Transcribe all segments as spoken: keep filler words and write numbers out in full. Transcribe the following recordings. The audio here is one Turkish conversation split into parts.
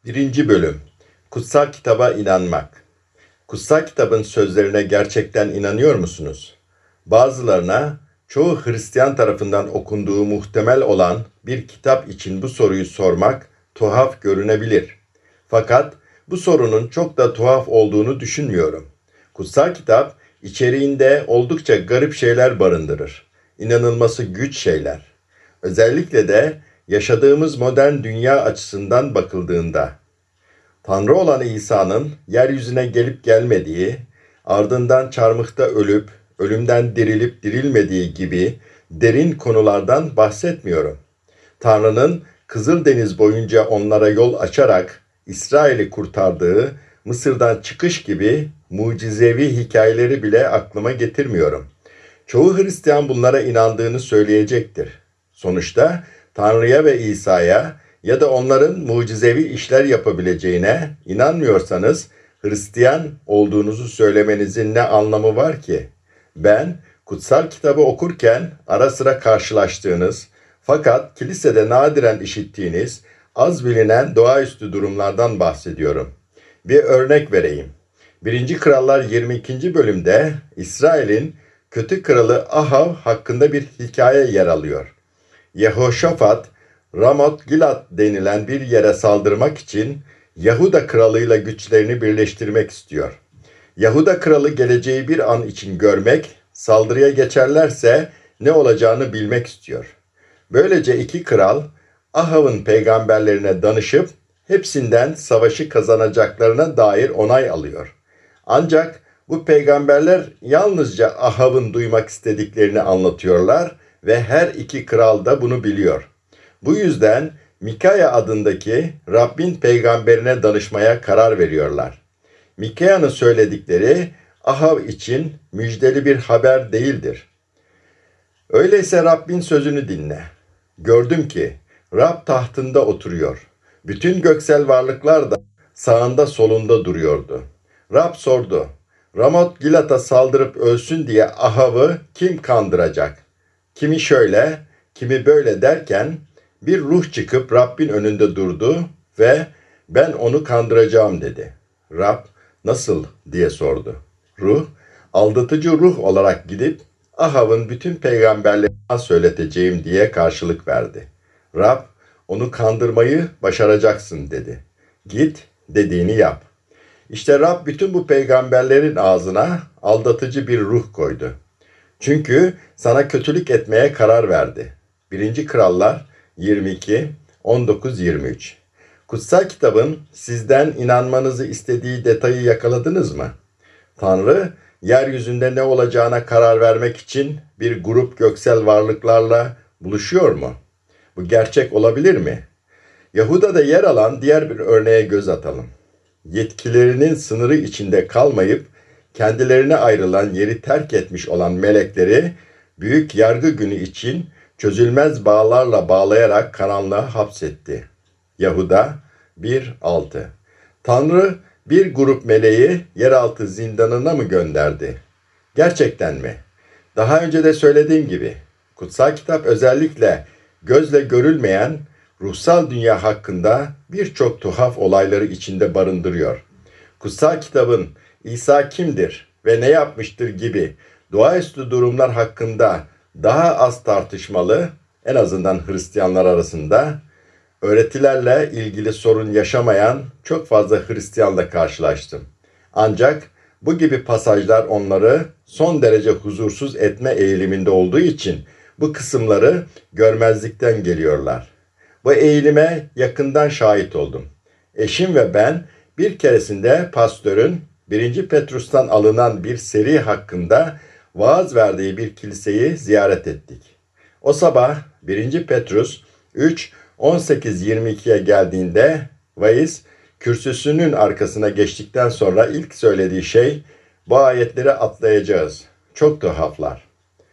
Birinci Bölüm Kutsal Kitaba İnanmak. Kutsal Kitabın sözlerine gerçekten inanıyor musunuz? Bazılarına çoğu Hristiyan tarafından okunduğu muhtemel olan bir kitap için bu soruyu sormak tuhaf görünebilir. Fakat bu sorunun çok da tuhaf olduğunu düşünmüyorum. Kutsal Kitap içeriğinde oldukça garip şeyler barındırır. İnanılması güç şeyler. Özellikle de yaşadığımız modern dünya açısından bakıldığında, Tanrı olan İsa'nın yeryüzüne gelip gelmediği, ardından çarmıhta ölüp, ölümden dirilip dirilmediği gibi derin konulardan bahsetmiyorum. Tanrı'nın Kızıldeniz boyunca onlara yol açarak İsrail'i kurtardığı Mısır'dan çıkış gibi mucizevi hikayeleri bile aklıma getirmiyorum. Çoğu Hristiyan bunlara inandığını söyleyecektir. Sonuçta Tanrı'ya ve İsa'ya ya da onların mucizevi işler yapabileceğine inanmıyorsanız Hristiyan olduğunuzu söylemenizin ne anlamı var ki? Ben kutsal kitabı okurken ara sıra karşılaştığınız fakat kilisede nadiren işittiğiniz az bilinen doğaüstü durumlardan bahsediyorum. Bir örnek vereyim. birinci. Krallar yirmi ikinci bölümde İsrail'in kötü kralı Ahav hakkında bir hikaye yer alıyor. Yehoşafat, Ramot Gilat denilen bir yere saldırmak için Yahuda kralıyla güçlerini birleştirmek istiyor. Yahuda kralı geleceği bir an için görmek, saldırıya geçerlerse ne olacağını bilmek istiyor. Böylece iki kral Ahav'ın peygamberlerine danışıp hepsinden savaşı kazanacaklarına dair onay alıyor. Ancak bu peygamberler yalnızca Ahav'ın duymak istediklerini anlatıyorlar ve her iki kral da bunu biliyor. Bu yüzden Mikaya adındaki Rabbin peygamberine danışmaya karar veriyorlar. Mikaya'nın söyledikleri Ahav için müjdeli bir haber değildir. Öyleyse Rabbin sözünü dinle. Gördüm ki Rab tahtında oturuyor. Bütün göksel varlıklar da sağında solunda duruyordu. Rab sordu. Ramot Gilat'a saldırıp ölsün diye Ahav'ı kim kandıracak? Kimi şöyle, kimi böyle derken bir ruh çıkıp Rabbin önünde durdu ve ben onu kandıracağım dedi. Rab nasıl diye sordu. Ruh, aldatıcı ruh olarak gidip Ahav'ın bütün peygamberlerine söyleteceğim diye karşılık verdi. Rab onu kandırmayı başaracaksın dedi. Git dediğini yap. İşte Rab bütün bu peygamberlerin ağzına aldatıcı bir ruh koydu. Çünkü sana kötülük etmeye karar verdi. birinci. Krallar yirmi iki, on dokuz yirmi üç. Kutsal kitabın sizden inanmanızı istediği detayı yakaladınız mı? Tanrı, yeryüzünde ne olacağına karar vermek için bir grup göksel varlıklarla buluşuyor mu? Bu gerçek olabilir mi? Yahuda'da yer alan diğer bir örneğe göz atalım. Yetkilerinin sınırı içinde kalmayıp kendilerine ayrılan yeri terk etmiş olan melekleri büyük yargı günü için çözülmez bağlarla bağlayarak karanlığa hapsetti. Yahuda bir altı. Tanrı bir grup meleği yeraltı zindanına mı gönderdi? Gerçekten mi? Daha önce de söylediğim gibi kutsal kitap özellikle gözle görülmeyen ruhsal dünya hakkında birçok tuhaf olayları içinde barındırıyor. Kutsal kitabın İsa kimdir ve ne yapmıştır gibi doğaüstü durumlar hakkında daha az tartışmalı, en azından Hristiyanlar arasında, öğretilerle ilgili sorun yaşamayan çok fazla Hristiyanla karşılaştım. Ancak bu gibi pasajlar onları son derece huzursuz etme eğiliminde olduğu için bu kısımları görmezlikten geliyorlar. Bu eğilime yakından şahit oldum. Eşim ve ben bir keresinde pastörün birinci. Petrus'tan alınan bir seri hakkında vaaz verdiği bir kiliseyi ziyaret ettik. O sabah birinci. Petrus üç, on sekiz yirmi ikiye geldiğinde vaiz kürsüsünün arkasına geçtikten sonra ilk söylediği şey bu ayetleri atlayacağız. Çok tuhaflar.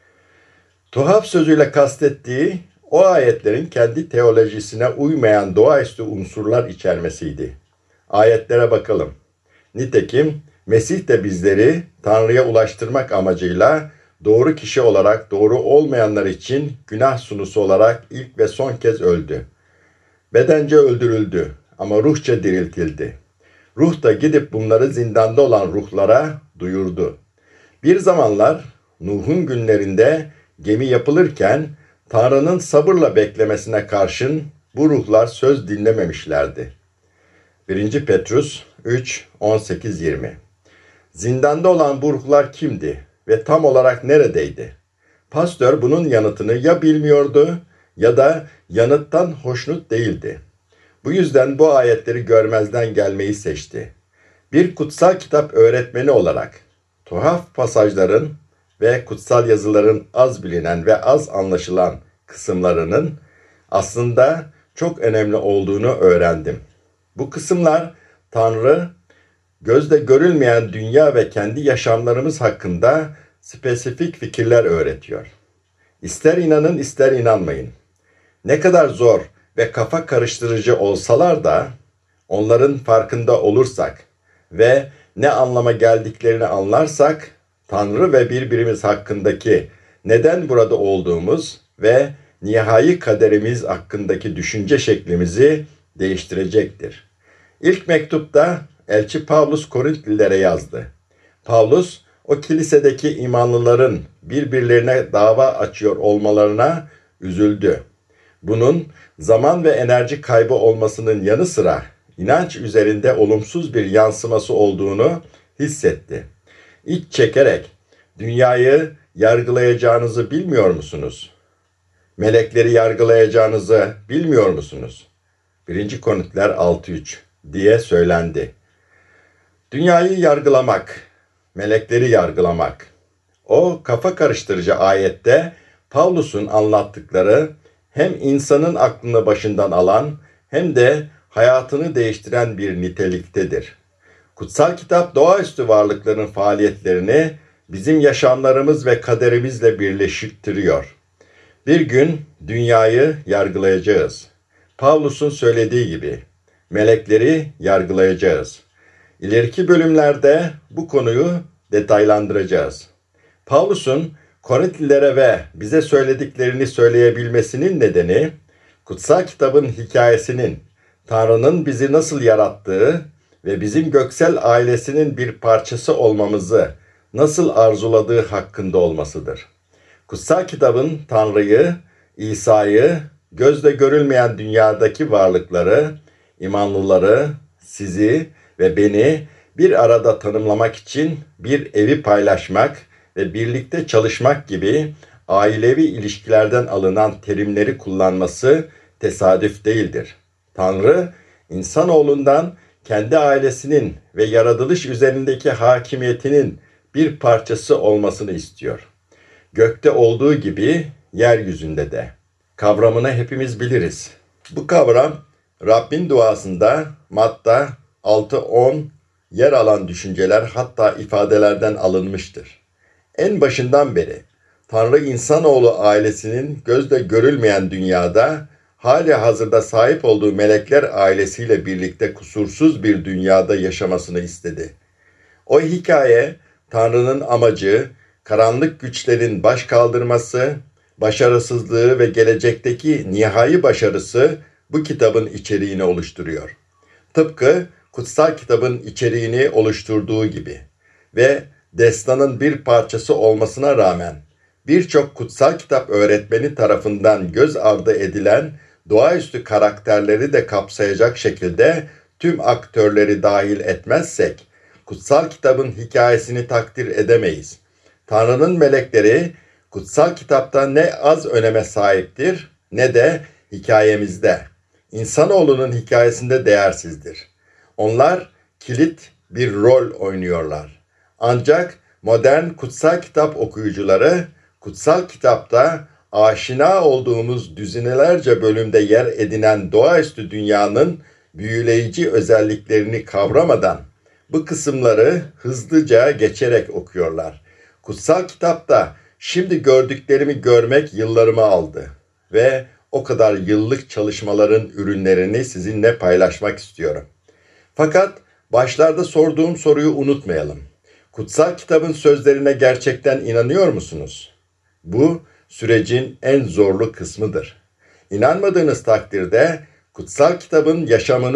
Tuhaf sözüyle kastettiği o ayetlerin kendi teolojisine uymayan doğaüstü unsurlar içermesiydi. Ayetlere bakalım. Nitekim Mesih de bizleri Tanrı'ya ulaştırmak amacıyla doğru kişi olarak doğru olmayanlar için günah sunusu olarak ilk ve son kez öldü. Bedence öldürüldü ama ruhça diriltildi. Ruh da gidip bunları zindanda olan ruhlara duyurdu. Bir zamanlar Nuh'un günlerinde gemi yapılırken Tanrı'nın sabırla beklemesine karşın bu ruhlar söz dinlememişlerdi. birinci Petrus üç on sekiz yirmi. Zindanda olan bu ruhlar kimdi ve tam olarak neredeydi? Pastör bunun yanıtını ya bilmiyordu ya da yanıttan hoşnut değildi. Bu yüzden bu ayetleri görmezden gelmeyi seçti. Bir kutsal kitap öğretmeni olarak tuhaf pasajların ve kutsal yazıların az bilinen ve az anlaşılan kısımlarının aslında çok önemli olduğunu öğrendim. Bu kısımlar Tanrı, gözle görülmeyen dünya ve kendi yaşamlarımız hakkında spesifik fikirler öğretiyor. İster inanın ister inanmayın. Ne kadar zor ve kafa karıştırıcı olsalar da onların farkında olursak ve ne anlama geldiklerini anlarsak Tanrı ve birbirimiz hakkındaki neden burada olduğumuz ve nihai kaderimiz hakkındaki düşünce şeklimizi değiştirecektir. İlk mektupta elçi Pavlus Korintlilere yazdı. Pavlus o kilisedeki imanlıların birbirlerine dava açıyor olmalarına üzüldü. Bunun zaman ve enerji kaybı olmasının yanı sıra inanç üzerinde olumsuz bir yansıması olduğunu hissetti. İç çekerek, dünyayı yargılayacağınızı bilmiyor musunuz? Melekleri yargılayacağınızı bilmiyor musunuz? birinci Korintiler altı üç diye söylendi. Dünyayı yargılamak, melekleri yargılamak. O kafa karıştırıcı ayette Pavlus'un anlattıkları hem insanın aklını başından alan hem de hayatını değiştiren bir niteliktedir. Kutsal kitap doğaüstü varlıkların faaliyetlerini bizim yaşamlarımız ve kaderimizle birleştiriyor. Bir gün dünyayı yargılayacağız. Pavlus'un söylediği gibi melekleri yargılayacağız. İleriki bölümlerde bu konuyu detaylandıracağız. Pavlus'un Korintlilere ve bize söylediklerini söyleyebilmesinin nedeni, kutsal kitabın hikayesinin Tanrı'nın bizi nasıl yarattığı ve bizim göksel ailesinin bir parçası olmamızı nasıl arzuladığı hakkında olmasıdır. Kutsal kitabın Tanrı'yı, İsa'yı, gözle görülmeyen dünyadaki varlıkları, imanlıları, sizi ve beni bir arada tanımlamak için bir evi paylaşmak ve birlikte çalışmak gibi ailevi ilişkilerden alınan terimleri kullanması tesadüf değildir. Tanrı, insanoğlundan kendi ailesinin ve yaratılış üzerindeki hakimiyetinin bir parçası olmasını istiyor. Gökte olduğu gibi yeryüzünde de. Kavramını hepimiz biliriz. Bu kavram Rabbin duasında Matta altı on yer alan düşünceler hatta ifadelerden alınmıştır. En başından beri Tanrı insanoğlu ailesinin gözle görülmeyen dünyada hali hazırda sahip olduğu melekler ailesiyle birlikte kusursuz bir dünyada yaşamasını istedi. O hikaye Tanrı'nın amacı, karanlık güçlerin baş kaldırması, başarısızlığı ve gelecekteki nihai başarısı bu kitabın içeriğini oluşturuyor. Tıpkı kutsal kitabın içeriğini oluşturduğu gibi ve destanın bir parçası olmasına rağmen birçok kutsal kitap öğretmeni tarafından göz ardı edilen doğaüstü karakterleri de kapsayacak şekilde tüm aktörleri dahil etmezsek kutsal kitabın hikayesini takdir edemeyiz. Tanrı'nın melekleri kutsal kitapta ne az öneme sahiptir ne de hikayemizde. İnsanoğlunun hikayesinde değersizdir. Onlar kilit bir rol oynuyorlar. Ancak modern kutsal kitap okuyucuları kutsal kitapta aşina olduğumuz düzinelerce bölümde yer edinen doğaüstü dünyanın büyüleyici özelliklerini kavramadan bu kısımları hızlıca geçerek okuyorlar. Kutsal kitapta şimdi gördüklerimi görmek yıllarımı aldı ve o kadar yıllık çalışmaların ürünlerini sizinle paylaşmak istiyorum. Fakat başlarda sorduğum soruyu unutmayalım. Kutsal kitabın sözlerine gerçekten inanıyor musunuz? Bu sürecin en zorlu kısmıdır. İnanmadığınız takdirde kutsal kitabın yaşamınız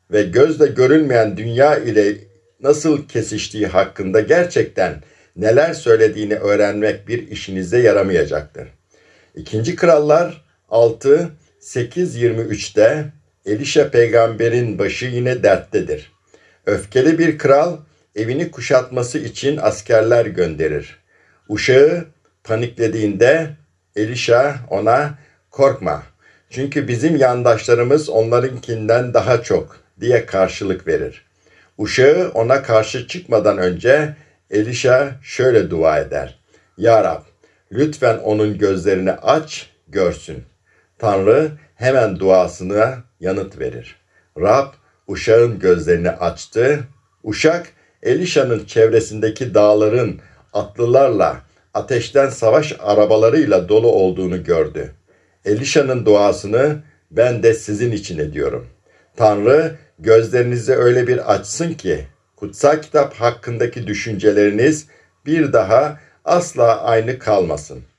ve gözle görülmeyen dünya ile nasıl kesiştiği hakkında gerçekten neler söylediğini öğrenmek bir işinize yaramayacaktır. İkinci Krallar altı sekiz yirmi üçte Elişa peygamberin başı yine derttedir. Öfkeli bir kral evini kuşatması için askerler gönderir. Uşağı paniklediğinde Elişa ona korkma çünkü bizim yandaşlarımız onlarınkinden daha çok diye karşılık verir. Uşağı ona karşı çıkmadan önce Elişa şöyle dua eder. Ya Rab, lütfen onun gözlerini aç, görsün. Tanrı hemen duasına yanıt verir. Rab, uşağın gözlerini açtı. Uşak, Elişa'nın çevresindeki dağların atlılarla, ateşten savaş arabalarıyla dolu olduğunu gördü. Elişa'nın duasını ben de sizin için ediyorum. Tanrı gözlerinizi öyle bir açsın ki, kutsal kitap hakkındaki düşünceleriniz bir daha asla aynı kalmasın.